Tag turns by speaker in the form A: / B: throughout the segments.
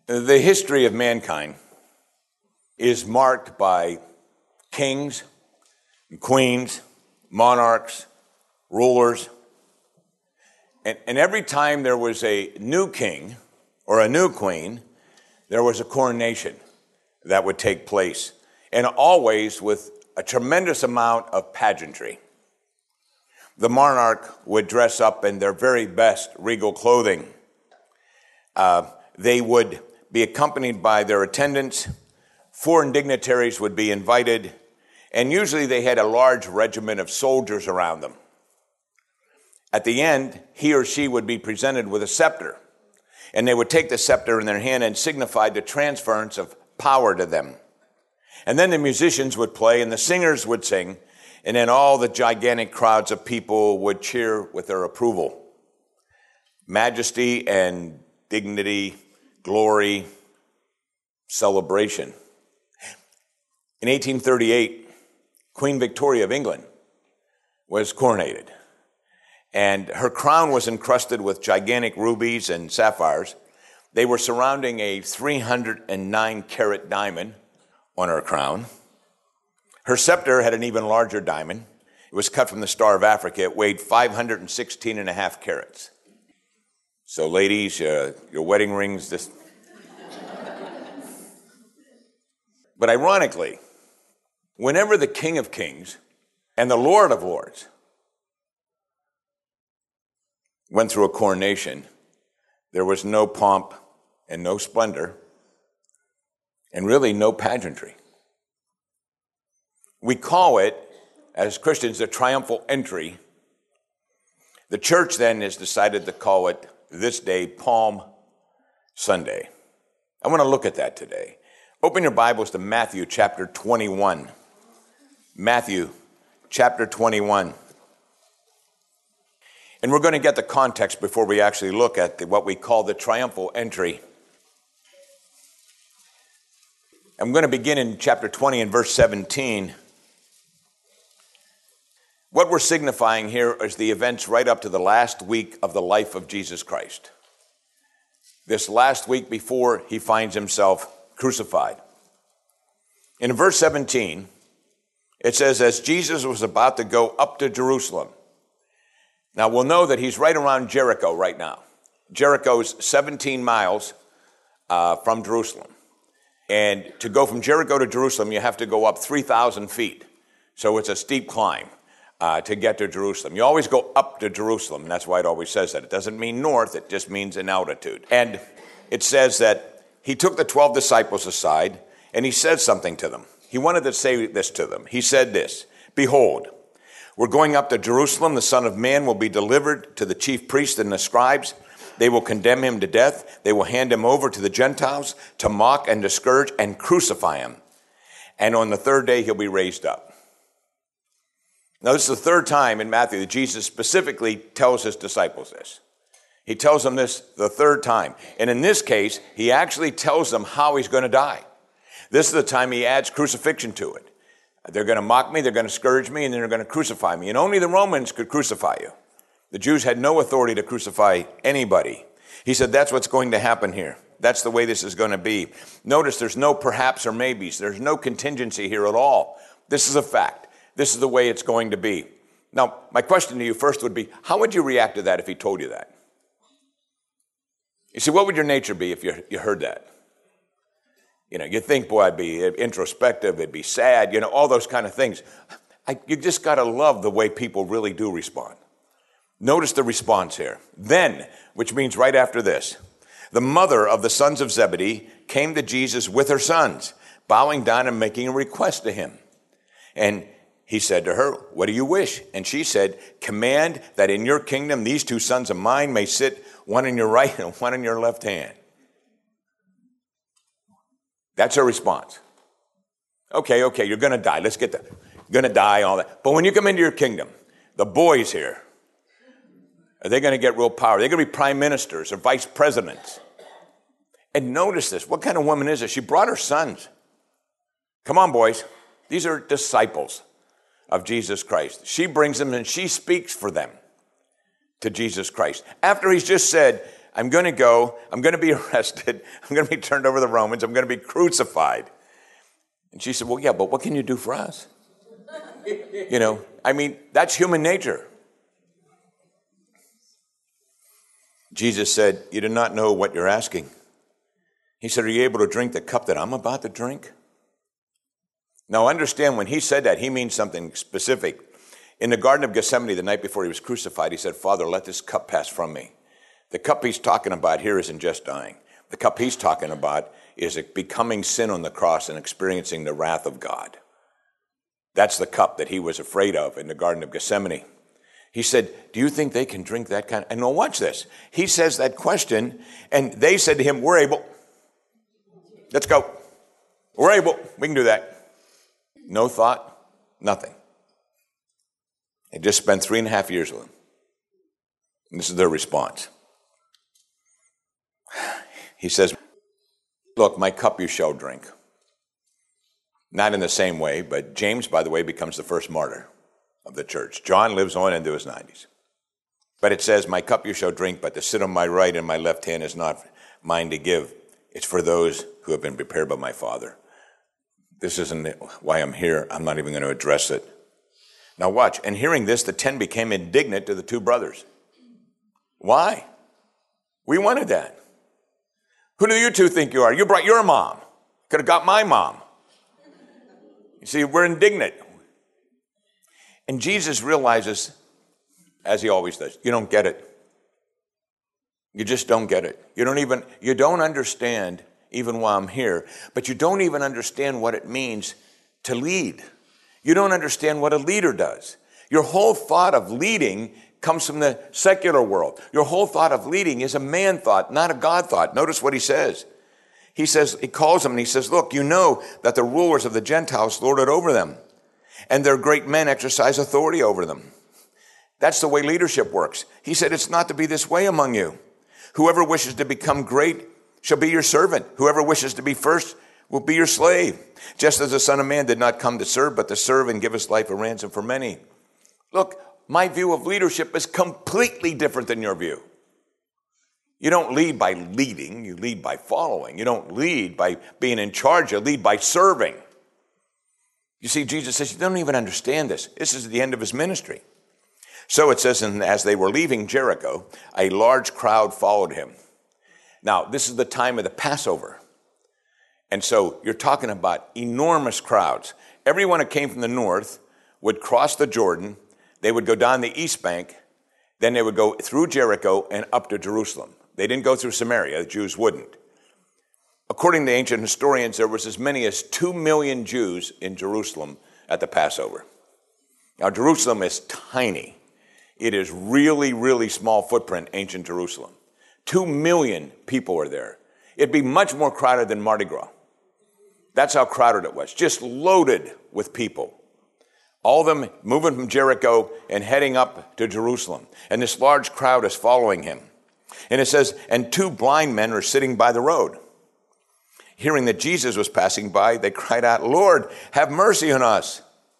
A: The history of mankind is marked by kings, queens, monarchs, rulers. And every time there was a new king or a new queen, there was a coronation that would take place, and always with a tremendous amount of pageantry. The monarch would dress up in their very best regal clothing. They would be accompanied by their attendants. Foreign dignitaries would be invited, and usually they had a large regiment of soldiers around them. At the end, he or she would be presented with a scepter, and they would take the scepter in their hand and signify the transference of power to them. And then the musicians would play and the singers would sing, and then all the gigantic crowds of people would cheer with their approval. Majesty and dignity, glory, celebration. In 1838, Queen Victoria of England was coronated, and her crown was encrusted with gigantic rubies and sapphires. They were surrounding a 309-carat diamond on her crown. Her scepter had an even larger diamond. It was cut from the Star of Africa. It weighed 516 and a half carats. So ladies, your wedding rings, this. But ironically, whenever the King of Kings and the Lord of Lords went through a coronation, there was no pomp and no splendor, and really no pageantry. We call it, as Christians, the triumphal entry. The church then has decided to call it this day Palm Sunday. I want to look at that today. Open your Bibles to Matthew chapter 21. Matthew chapter 21. And we're going to get the context before we actually look at what we call the triumphal entry. I'm going to begin in chapter 20 and verse 17. What we're signifying here is the events right up to the last week of the life of Jesus Christ. This last week before he finds himself crucified. In verse 17, it says, as Jesus was about to go up to Jerusalem. Now we'll know that he's right around Jericho right now. Jericho's 17 miles from Jerusalem. And to go from Jericho to Jerusalem, you have to go up 3,000 feet. So it's a steep climb to get to Jerusalem. You always go up to Jerusalem, and that's why it always says that. It doesn't mean north, it just means in altitude. And it says that he took the 12 disciples aside, and he said something to them. He wanted to say this to them. He said this, behold, we're going up to Jerusalem. The Son of Man will be delivered to the chief priests and the scribes. They will condemn him to death. They will hand him over to the Gentiles to mock and to scourge and crucify him. And on the third day, he'll be raised up. Now, this is the third time in Matthew that Jesus specifically tells his disciples this. He tells them this the third time. And in this case, he actually tells them how he's going to die. This is the time he adds crucifixion to it. They're going to mock me, they're going to scourge me, and then they're going to crucify me. And only the Romans could crucify you. The Jews had no authority to crucify anybody. He said that's what's going to happen here. That's the way this is going to be. Notice there's no perhaps or maybes. There's no contingency here at all. This is a fact. This is the way it's going to be. Now, my question to you first would be, how would you react to that if he told you that? You see, what would your nature be if you heard that? You know, you think, boy, I'd be introspective, it'd be sad, you know, all those kind of things. You just got to love the way people really do respond. Notice the response here. Then, which means right after this, the mother of the sons of Zebedee came to Jesus with her sons, bowing down and making a request to him. And he said to her, what do you wish? And she said, command that in your kingdom these two sons of mine may sit, one in your right and one in your left hand. That's her response. Okay, you're going to die. Let's get that. You're going to die, all that. But when you come into your kingdom, the boys here, are they going to get real power? They're going to be prime ministers or vice presidents. And notice this. What kind of woman is this? She brought her sons. Come on, boys. These are disciples of Jesus Christ. She brings them and she speaks for them to Jesus Christ. After he's just said, I'm going to go, I'm going to be arrested, I'm going to be turned over to the Romans, I'm going to be crucified. And she said, well, yeah, but what can you do for us? That's human nature. Jesus said, you do not know what you're asking. He said, are you able to drink the cup that I'm about to drink? Now understand, when he said that, he means something specific. In the Garden of Gethsemane, the night before he was crucified, he said, Father, let this cup pass from me. The cup he's talking about here isn't just dying. The cup he's talking about is becoming sin on the cross and experiencing the wrath of God. That's the cup that he was afraid of in the Garden of Gethsemane. He said, do you think they can drink that kind? And now watch this. He says that question, and they said to him, we're able. Let's go. We're able. We can do that. No thought, nothing. They just spent 3.5 years with him. And this is their response. He says, look, my cup you shall drink. Not in the same way, but James, by the way, becomes the first martyr of the church. John lives on into his 90s. But it says, my cup you shall drink, but to sit on my right and my left hand is not mine to give. It's for those who have been prepared by my Father. This isn't why I'm here. I'm not even going to address it. Now watch. And hearing this, the 10 became indignant to the 2 brothers. Why? We wanted that. Who do you 2 think you are? You brought your mom. Could have got my mom. You see, we're indignant. And Jesus realizes, as he always does, you don't get it. You just don't get it. You don't understand even while I'm here, but you don't even understand what it means to lead. You don't understand what a leader does. Your whole thought of leading comes from the secular world. Your whole thought of leading is a man thought, not a God thought. Notice what he says. He calls them and he says, look, you know that the rulers of the Gentiles lord it over them, and their great men exercise authority over them. That's the way leadership works. He said, it's not to be this way among you. Whoever wishes to become great shall be your servant. Whoever wishes to be first will be your slave. Just as the Son of Man did not come to serve, but to serve and give his life a ransom for many. Look, my view of leadership is completely different than your view. You don't lead by leading, you lead by following. You don't lead by being in charge, you lead by serving. You see, Jesus says, you don't even understand this. This is the end of his ministry. So it says, and as they were leaving Jericho, a large crowd followed him. Now, this is the time of the Passover. And so you're talking about enormous crowds. Everyone that came from the north would cross the Jordan. They would go down the east bank. Then they would go through Jericho and up to Jerusalem. They didn't go through Samaria. The Jews wouldn't. According to ancient historians, there was as many as 2 million Jews in Jerusalem at the Passover. Now, Jerusalem is tiny. It is really, really small footprint, ancient Jerusalem. 2 million people are there. It'd be much more crowded than Mardi Gras. That's how crowded it was, just loaded with people. All of them moving from Jericho and heading up to Jerusalem. And this large crowd is following him. And it says, and 2 blind men are sitting by the road. Hearing that Jesus was passing by, they cried out, Lord, have mercy on us,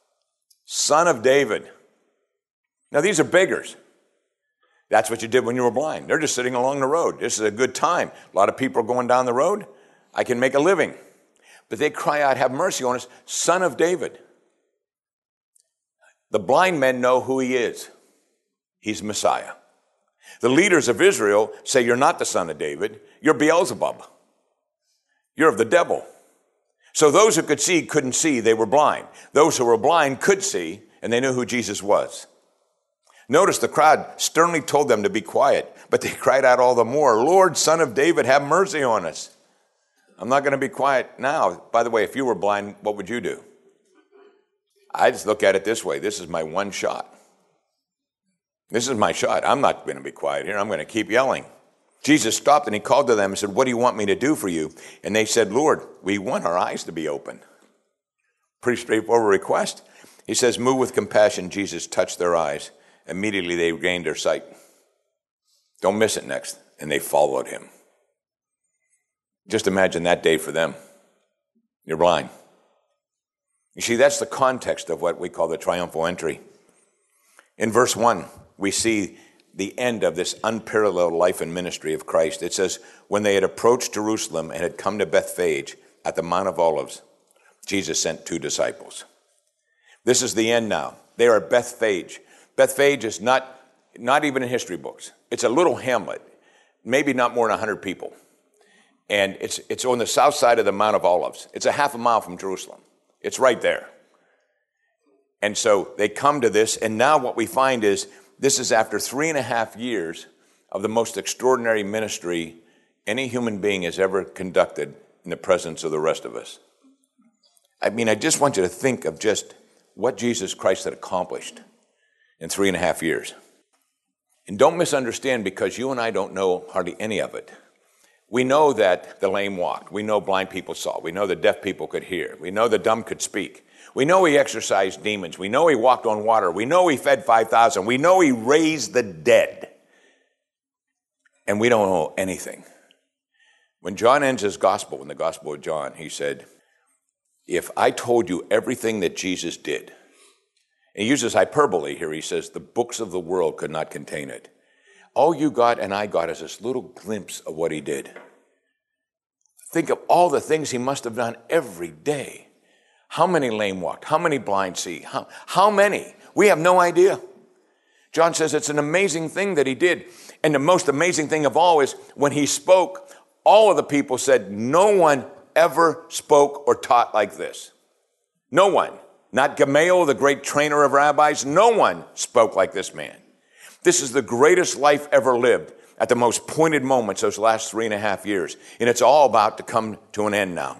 A: Son of David. Now, these are beggars. That's what you did when you were blind. They're just sitting along the road. This is a good time. A lot of people are going down the road. I can make a living. But they cry out, have mercy on us, Son of David. The blind men know who he is. He's Messiah. The leaders of Israel say, you're not the son of David. You're Beelzebub. You're of the devil. So those who could see couldn't see. They were blind. Those who were blind could see, and they knew who Jesus was. Notice the crowd sternly told them to be quiet, but they cried out all the more, Lord, Son of David, have mercy on us. I'm not going to be quiet now. By the way, if you were blind, what would you do? I just look at it this way. This is my one shot. This is my shot. I'm not going to be quiet here. I'm going to keep yelling. Jesus stopped and he called to them and said, what do you want me to do for you? And they said, Lord, we want our eyes to be open. Pretty straightforward request. He says, moved with compassion, Jesus touched their eyes. Immediately they regained their sight. Don't miss it next. And they followed him. Just imagine that day for them. You're blind. You see, that's the context of what we call the triumphal entry. In verse 1, we see the end of this unparalleled life and ministry of Christ. It says, when they had approached Jerusalem and had come to Bethphage at the Mount of Olives, Jesus sent 2 disciples. This is the end now. They are at Bethphage. Bethphage is not even in history books. It's a little hamlet, maybe not more than 100 people. And it's on the south side of the Mount of Olives. It's a half a mile from Jerusalem. It's right there. And so they come to this, and now what we find is this is after 3.5 years of the most extraordinary ministry any human being has ever conducted in the presence of the rest of us. I mean, I just want you to think of just what Jesus Christ had accomplished in 3.5 years. And don't misunderstand, because you and I don't know hardly any of it. We know that the lame walked. We know blind people saw. We know the deaf people could hear. We know the dumb could speak. We know he exorcised demons. We know he walked on water. We know he fed 5,000. We know he raised the dead. And we don't know anything. When John ends his gospel, in the Gospel of John, he said, if I told you everything that Jesus did, and he uses hyperbole here, he says, the books of the world could not contain it. All you got and I got is this little glimpse of what he did. Think of all the things he must have done every day. How many lame walked? How many blind see? How many? We have no idea. John says it's an amazing thing that he did. And the most amazing thing of all is when he spoke, all of the people said, no one ever spoke or taught like this. No one. Not Gamaliel, the great trainer of rabbis. No one spoke like this man. This is the greatest life ever lived at the most pointed moments those last 3.5 years. And it's all about to come to an end now.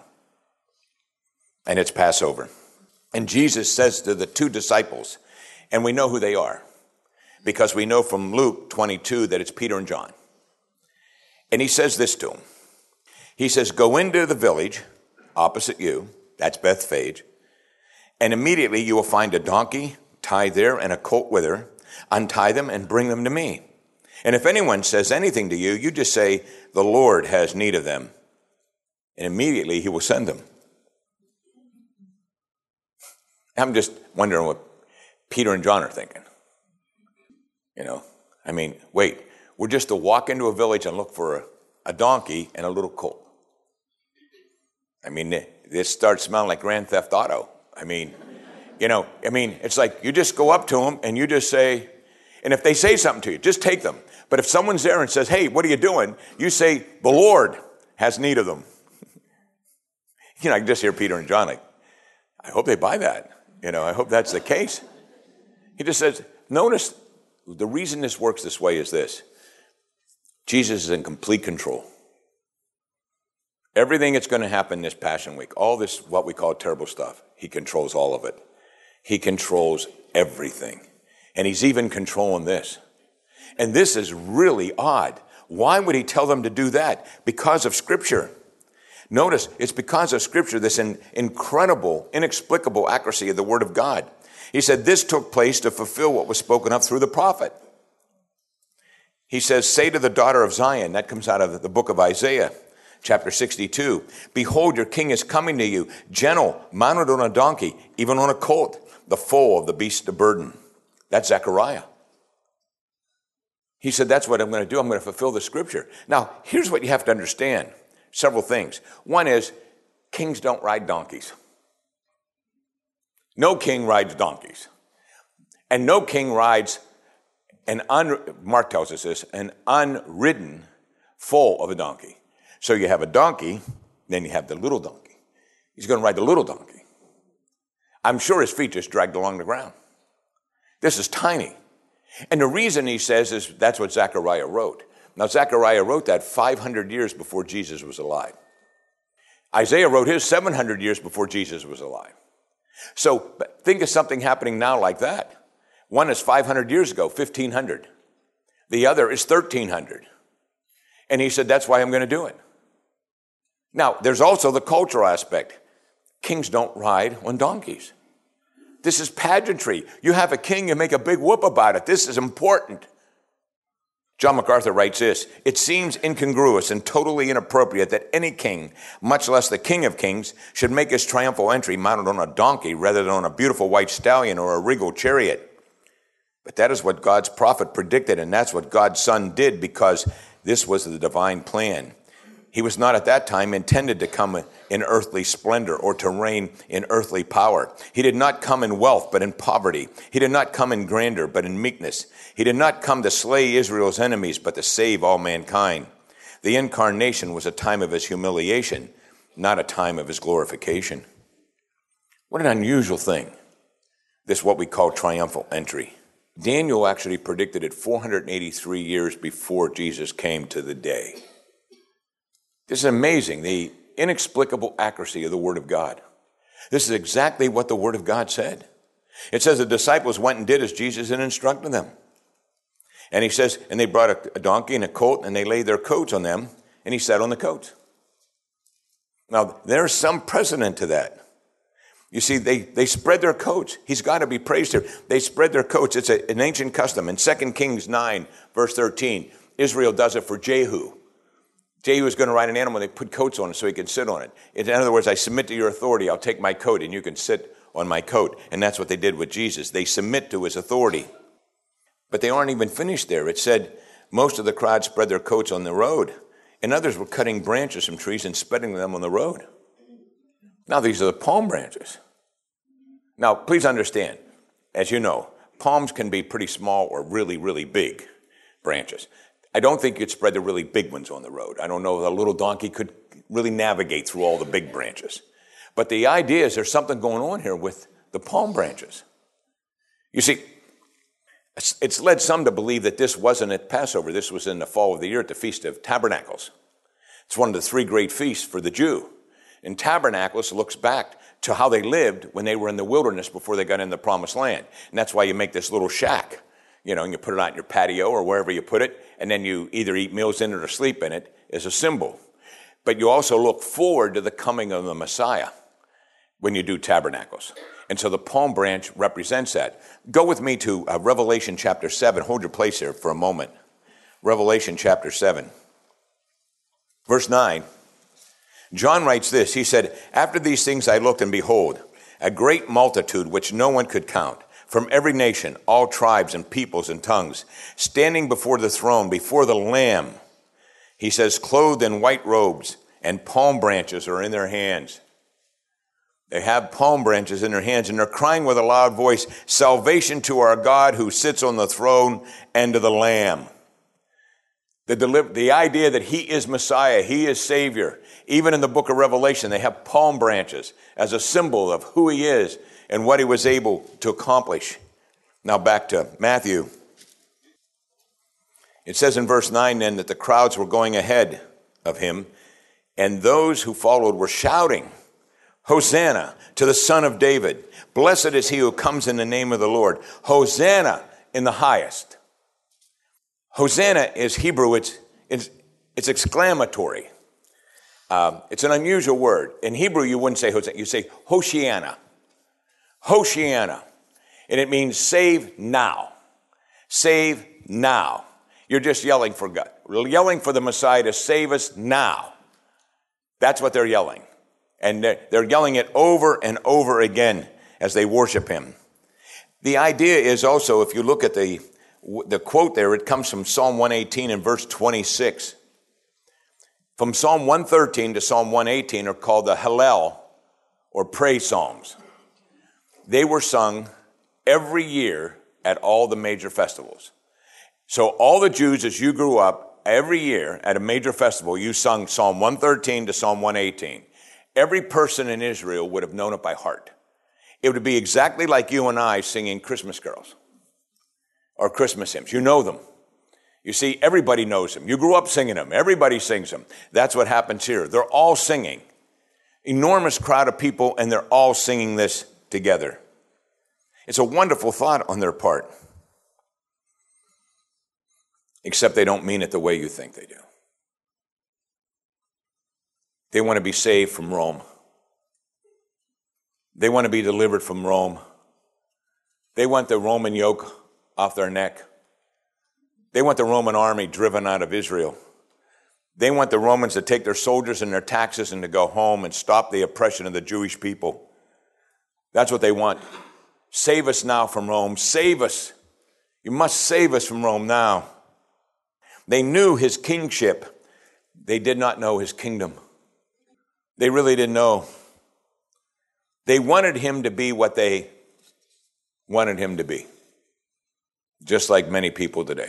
A: And it's Passover. And Jesus says to the 2 disciples, and we know who they are, because we know from Luke 22 that it's Peter and John. And he says this to them. He says, go into the village opposite you, that's Bethphage, and immediately you will find a donkey tied there and a colt with her. Untie them and bring them to me. And if anyone says anything to you, you just say, the Lord has need of them. And immediately he will send them. I'm just wondering what Peter and John are thinking. I mean, wait, we're just to walk into a village and look for a donkey and a little colt. I mean, this starts smelling like Grand Theft Auto. It's like you just go up to them and you just say, and if they say something to you, just take them. But if someone's there and says, hey, what are you doing? You say, the Lord has need of them. I can just hear Peter and John like, I hope they buy that. I hope that's the case. He just says, notice the reason this works this way is this. Jesus is in complete control. Everything that's going to happen this Passion Week, all this, what we call terrible stuff, he controls all of it. He controls everything. And he's even controlling this. And this is really odd. Why would he tell them to do that? Because of Scripture. Notice, it's because of Scripture, this incredible, inexplicable accuracy of the Word of God. He said this took place to fulfill what was spoken of through the prophet. He says, say to the daughter of Zion, that comes out of the book of Isaiah, chapter 62, behold, your king is coming to you, gentle, mounted on a donkey, even on a colt, the foal of the beast of burden. That's Zechariah. He said, that's what I'm going to do. I'm going to fulfill the Scripture. Now, here's what you have to understand. Several things. One is, kings don't ride donkeys. No king rides donkeys. And no king rides Mark tells us this, an unridden foal of a donkey. So you have a donkey, then you have the little donkey. He's going to ride the little donkey. I'm sure his feet just dragged along the ground. This is tiny. And the reason he says is that's what Zechariah wrote. Now, Zechariah wrote that 500 years before Jesus was alive. Isaiah wrote his 700 years before Jesus was alive. So think of something happening now like that. One is 500 years ago, 1500. The other is 1300. And he said, that's why I'm going to do it. Now, there's also the cultural aspect. Kings don't ride on donkeys. This is pageantry. You have a king, you make a big whoop about it. This is important. John MacArthur writes this, it seems incongruous and totally inappropriate that any king, much less the King of Kings, should make his triumphal entry mounted on a donkey rather than on a beautiful white stallion or a regal chariot. But that is what God's prophet predicted, and that's what God's Son did, because this was the divine plan. He was not at that time intended to come in earthly splendor or to reign in earthly power. He did not come in wealth, but in poverty. He did not come in grandeur, but in meekness. He did not come to slay Israel's enemies, but to save all mankind. The incarnation was a time of his humiliation, not a time of his glorification. What an unusual thing, this what we call triumphal entry. Daniel actually predicted it 483 years before Jesus came to the day. This is amazing, the inexplicable accuracy of the Word of God. This is exactly what the Word of God said. It says the disciples went and did as Jesus had instructed them. And he says, and they brought a donkey and a colt, and they laid their coats on them, and he sat on the coats. Now, there's some precedent to that. You see, they spread their coats. He's got to be praised here. They spread their coats. It's an ancient custom. In 2 Kings 9, verse 13, Israel does it for Jehu. Jehu was going to ride an animal, and they put coats on it so he could sit on it. In other words, I submit to your authority. I'll take my coat, and you can sit on my coat. And that's what they did with Jesus. They submit to his authority. But they aren't even finished there. It said most of the crowd spread their coats on the road, and others were cutting branches from trees and spreading them on the road. Now, these are the palm branches. Now, please understand, as you know, palms can be pretty small or really, really big branches. I don't think you'd spread the really big ones on the road. I don't know if a little donkey could really navigate through all the big branches. But the idea is there's something going on here with the palm branches. You see, it's led some to believe that this wasn't at Passover. This was in the fall of the year at the Feast of Tabernacles. It's one of the three great feasts for the Jew. And Tabernacles looks back to how they lived when they were in the wilderness before they got in the promised land. And that's why you make this little shack, and you put it out in your patio or wherever you put it, and then you either eat meals in it or sleep in it as a symbol. But you also look forward to the coming of the Messiah when you do tabernacles. And so the palm branch represents that. Go with me to Revelation chapter 7. Hold your place here for a moment. Revelation chapter 7. Verse 9. John writes this. He said, "After these things I looked, and behold, a great multitude which no one could count, from every nation, all tribes and peoples and tongues, standing before the throne, before the Lamb." He says, "clothed in white robes, and palm branches are in their hands." They have palm branches in their hands, and they're crying with a loud voice, "Salvation to our God who sits on the throne and to the Lamb." The idea that he is Messiah, he is Savior. Even in the book of Revelation, they have palm branches as a symbol of who he is and what he was able to accomplish. Now back to Matthew. It says in verse 9 then that the crowds were going ahead of him, and those who followed were shouting, "Hosanna to the Son of David. Blessed is he who comes in the name of the Lord. Hosanna in the highest." Hosanna is Hebrew. It's exclamatory. It's an unusual word. In Hebrew, you wouldn't say Hosanna. You say Hoshiana. Hoshiana. And it means save now. Save now. You're just yelling for God. Yelling for the Messiah to save us now. That's what they're yelling. And they're yelling it over and over again as they worship him. The idea is also, if you look at the quote there, it comes from Psalm 118 and verse 26. From Psalm 113 to Psalm 118 are called the Hallel, or praise songs. They were sung every year at all the major festivals. So all the Jews, as you grew up, every year at a major festival, you sung Psalm 113 to Psalm 118. Every person in Israel would have known it by heart. It would be exactly like you and I singing Christmas carols or Christmas hymns. You know them. You see, everybody knows them. You grew up singing them. Everybody sings them. That's what happens here. They're all singing. Enormous crowd of people, and they're all singing this together. It's a wonderful thought on their part. Except they don't mean it the way you think they do. They want to be saved from Rome. They want to be delivered from Rome. They want the Roman yoke off their neck. They want the Roman army driven out of Israel. They want the Romans to take their soldiers and their taxes and to go home and stop the oppression of the Jewish people. That's what they want. Save us now from Rome. Save us. You must save us from Rome now. They knew his kingship. They did not know his kingdom. They really didn't know. They wanted him to be what they wanted him to be, just like many people today.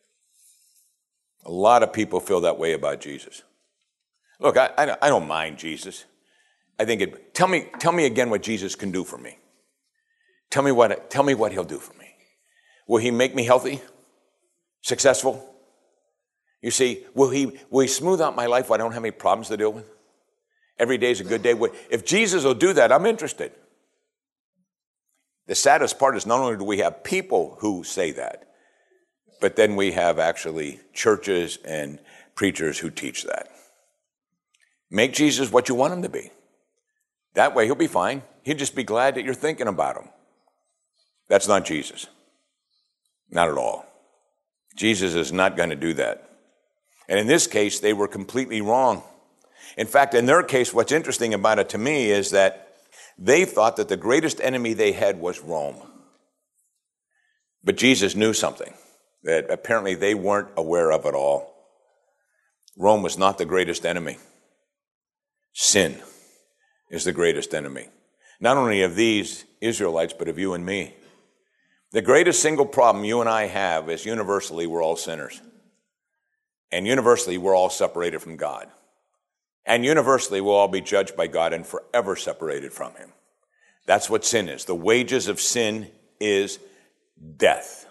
A: A lot of people feel that way about Jesus. Look, I don't mind Jesus. I think tell me again what Jesus can do for me. Tell me what he'll do for me. Will he make me healthy, successful? You see, will he smooth out my life so I don't have any problems to deal with? Every day is a good day. If Jesus will do that, I'm interested. The saddest part is not only do we have people who say that, but then we have actually churches and preachers who teach that. Make Jesus what you want him to be. That way he'll be fine. He'll just be glad that you're thinking about him. That's not Jesus. Not at all. Jesus is not going to do that. And in this case, they were completely wrong. In fact, in their case, what's interesting about it to me is that they thought that the greatest enemy they had was Rome. But Jesus knew something that apparently they weren't aware of at all. Rome was not the greatest enemy. Sin is the greatest enemy. Not only of these Israelites, but of you and me. The greatest single problem you and I have is universally we're all sinners. And universally we're all separated from God. And universally we'll all be judged by God and forever separated from him. That's what sin is. The wages of sin is death.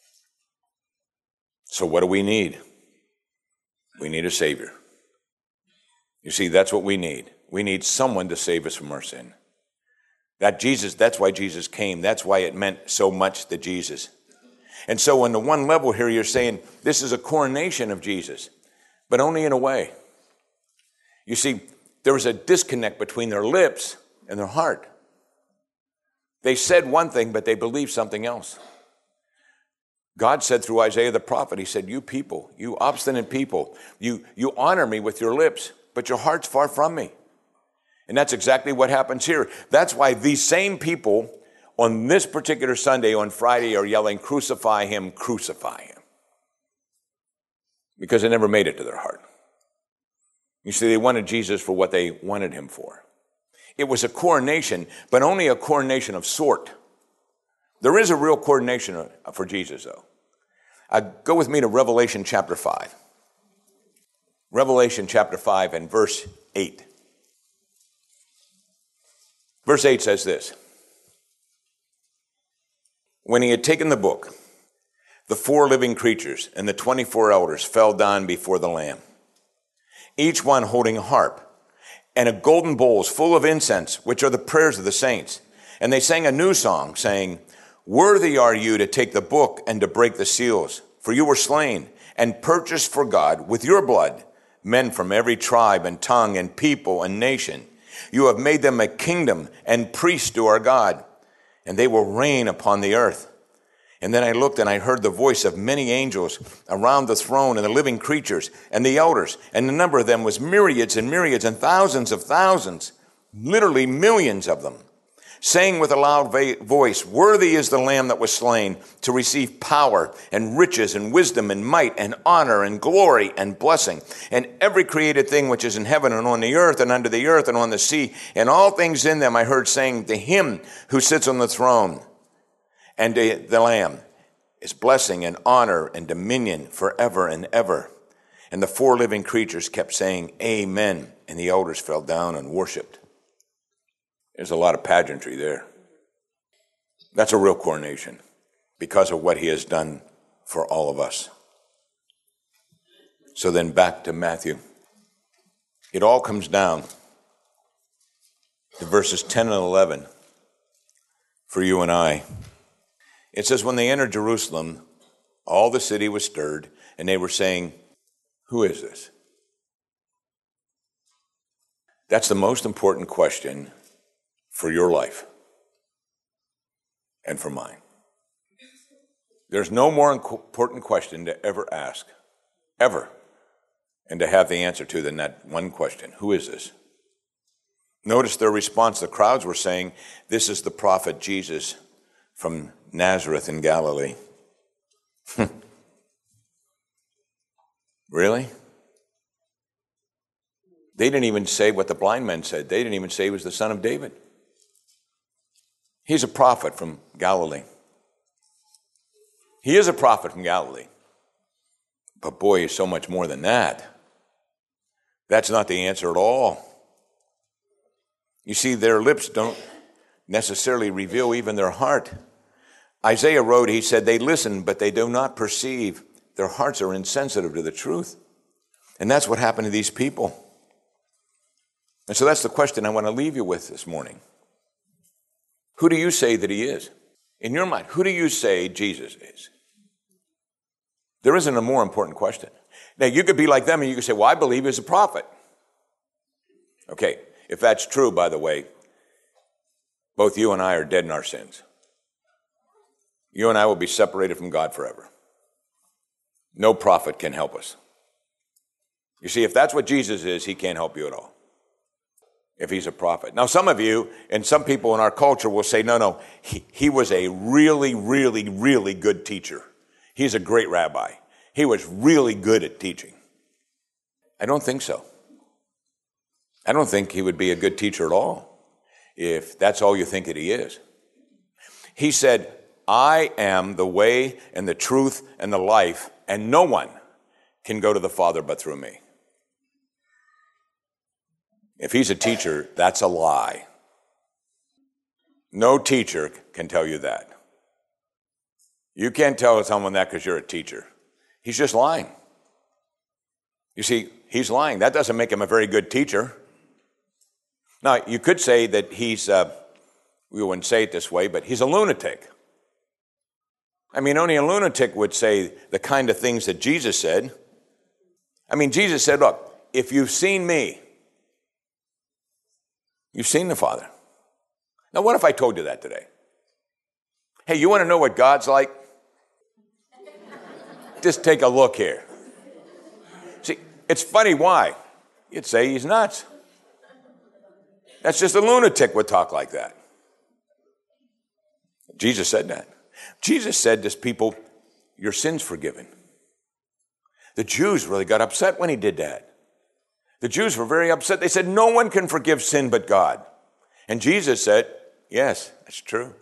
A: So what do we need? We need a Savior. You see, that's what we need. We need someone to save us from our sin. That's why Jesus came. That's why it meant so much to Jesus. And so on the one level here, you're saying this is a coronation of Jesus, but only in a way. You see, there was a disconnect between their lips and their heart. They said one thing, but they believed something else. God said through Isaiah the prophet, he said, you people, you obstinate people, you honor me with your lips, but your heart's far from me. And that's exactly what happens here. That's why these same people on this particular Sunday, on Friday, are yelling, crucify him, crucify him. Because they never made it to their heart. You see, they wanted Jesus for what they wanted him for. It was a coronation, but only a coronation of sort. There is a real coronation for Jesus, though. Go with me to Revelation chapter 5. Revelation chapter 5 and verse 8. Verse 8 says this. When he had taken the book, the 4 living creatures and the 24 elders fell down before the Lamb, each one holding a harp and a golden bowls full of incense, which are the prayers of the saints. And they sang a new song, saying, worthy are you to take the book and to break the seals, for you were slain and purchased for God with your blood men from every tribe and tongue and people and nation. You have made them a kingdom and priests to our God, and they will reign upon the earth. And then I looked and I heard the voice of many angels around the throne and the living creatures and the elders, and the number of them was myriads and myriads and thousands of thousands, literally millions of them, saying with a loud voice, worthy is the Lamb that was slain to receive power and riches and wisdom and might and honor and glory and blessing. And every created thing which is in heaven and on the earth and under the earth and on the sea and all things in them I heard saying to him who sits on the throne and to the Lamb is blessing and honor and dominion forever and ever. And the 4 living creatures kept saying, amen. And the elders fell down and worshiped. There's a lot of pageantry there. That's a real coronation because of what he has done for all of us. So then back to Matthew. It all comes down to verses 10 and 11 for you and I. It says, when they entered Jerusalem, all the city was stirred, and they were saying, who is this? That's the most important question for your life and for mine. There's no more important question to ever ask, ever, and to have the answer to than that one question. Who is this? Notice their response. The crowds were saying, this is the prophet Jesus from Nazareth in Galilee. Really? They didn't even say what the blind men said. They didn't even say he was the son of David. He's a prophet from Galilee. He is a prophet from Galilee. But boy, he's so much more than that. That's not the answer at all. You see, their lips don't necessarily reveal even their heart. Isaiah wrote, he said, they listen, but they do not perceive. Their hearts are insensitive to the truth. And that's what happened to these people. And so that's the question I want to leave you with this morning. Who do you say that he is? In your mind, who do you say Jesus is? There isn't a more important question. Now, you could be like them and you could say, well, I believe he's a prophet. Okay, if that's true, by the way, both you and I are dead in our sins. You and I will be separated from God forever. No prophet can help us. You see, if that's what Jesus is, he can't help you at all, if he's a prophet. Now, some of you and some people in our culture will say, no, he was a really, really, really good teacher. He's a great rabbi. He was really good at teaching. I don't think so. I don't think he would be a good teacher at all if that's all you think that he is. He said, I am the way and the truth and the life, and no one can go to the Father but through me. If he's a teacher, that's a lie. No teacher can tell you that. You can't tell someone that because you're a teacher. He's just lying. You see, he's lying. That doesn't make him a very good teacher. Now, you could say that we wouldn't say it this way, but he's a lunatic. I mean, only a lunatic would say the kind of things that Jesus said. I mean, Jesus said, look, if you've seen me, you've seen the Father. Now, what if I told you that today? Hey, you want to know what God's like? Just take a look here. See, it's funny why. You'd say he's nuts. That's just a lunatic would talk like that. Jesus said that. Jesus said to people, your sin's forgiven. The Jews really got upset when he did that. The Jews were very upset. They said, no one can forgive sin but God. And Jesus said, yes, that's true.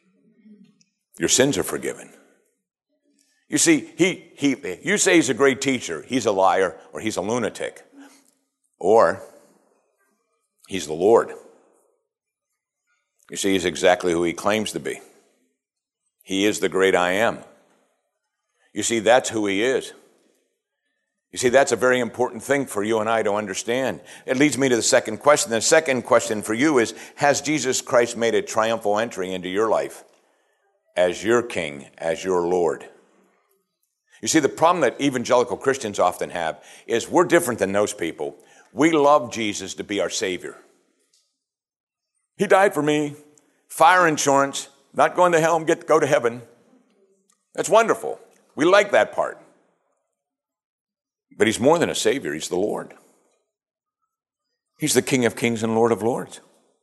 A: Your sins are forgiven. You see, you say he's a great teacher, he's a liar, or he's a lunatic, or he's the Lord. You see, he's exactly who he claims to be. He is the great I am. You see, that's who he is. You see, that's a very important thing for you and I to understand. It leads me to the second question. The second question for you is, has Jesus Christ made a triumphal entry into your life as your King, as your Lord? You see, the problem that evangelical Christians often have is we're different than those people. We love Jesus to be our Savior. He died for me. Fire insurance. Not going to hell and get to go to heaven. That's wonderful. We like that part. But he's more than a Savior. He's the Lord. He's the King of Kings and Lord of Lords.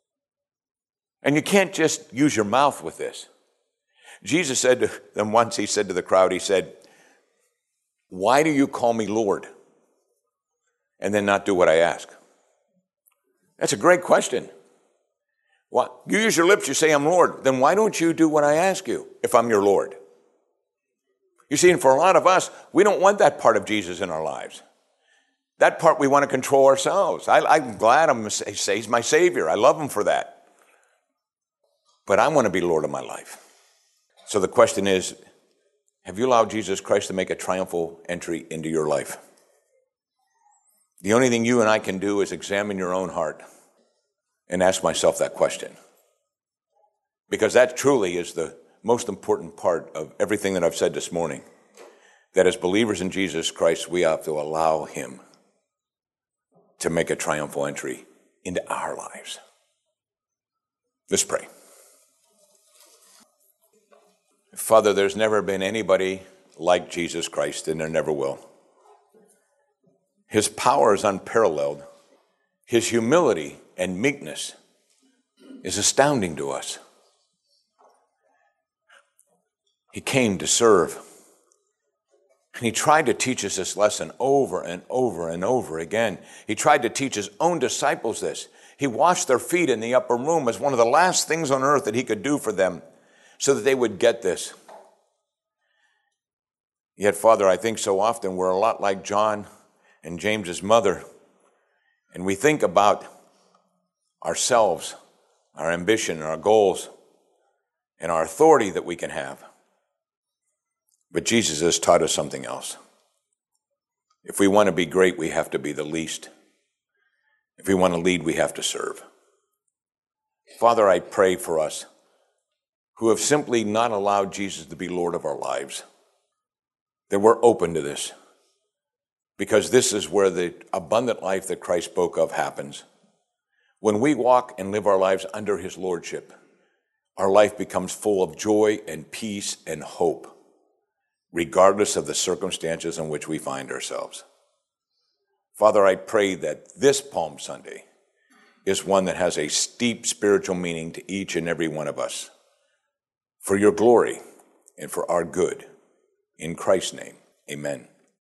A: And you can't just use your mouth with this. Jesus said to them once, he said to the crowd, he said, why do you call me Lord and then not do what I ask? That's a great question. Well, you use your lips, you say I'm Lord. Then why don't you do what I ask you if I'm your Lord? You see, and for a lot of us, we don't want that part of Jesus in our lives. That part we want to control ourselves. I'm glad he's my Savior. I love him for that. But I want to be Lord of my life. So the question is, have you allowed Jesus Christ to make a triumphal entry into your life? The only thing you and I can do is examine your own heart and ask myself that question. Because that truly is the most important part of everything that I've said this morning. That as believers in Jesus Christ, we have to allow him to make a triumphal entry into our lives. Let's pray. Father, there's never been anybody like Jesus Christ, and there never will. His power is unparalleled. His humility and meekness is astounding to us. He came to serve. And he tried to teach us this lesson over and over and over again. He tried to teach his own disciples this. He washed their feet in the upper room as one of the last things on earth that he could do for them so that they would get this. Yet, Father, I think so often we're a lot like John and James's mother, and we think about ourselves, our ambition, our goals, and our authority that we can have. But Jesus has taught us something else. If we want to be great, we have to be the least. If we want to lead, we have to serve. Father, I pray for us who have simply not allowed Jesus to be Lord of our lives, that we're open to this, because this is where the abundant life that Christ spoke of happens. When we walk and live our lives under his lordship, our life becomes full of joy and peace and hope, regardless of the circumstances in which we find ourselves. Father, I pray that this Palm Sunday is one that has a steep spiritual meaning to each and every one of us, for your glory and for our good. In Christ's name, amen.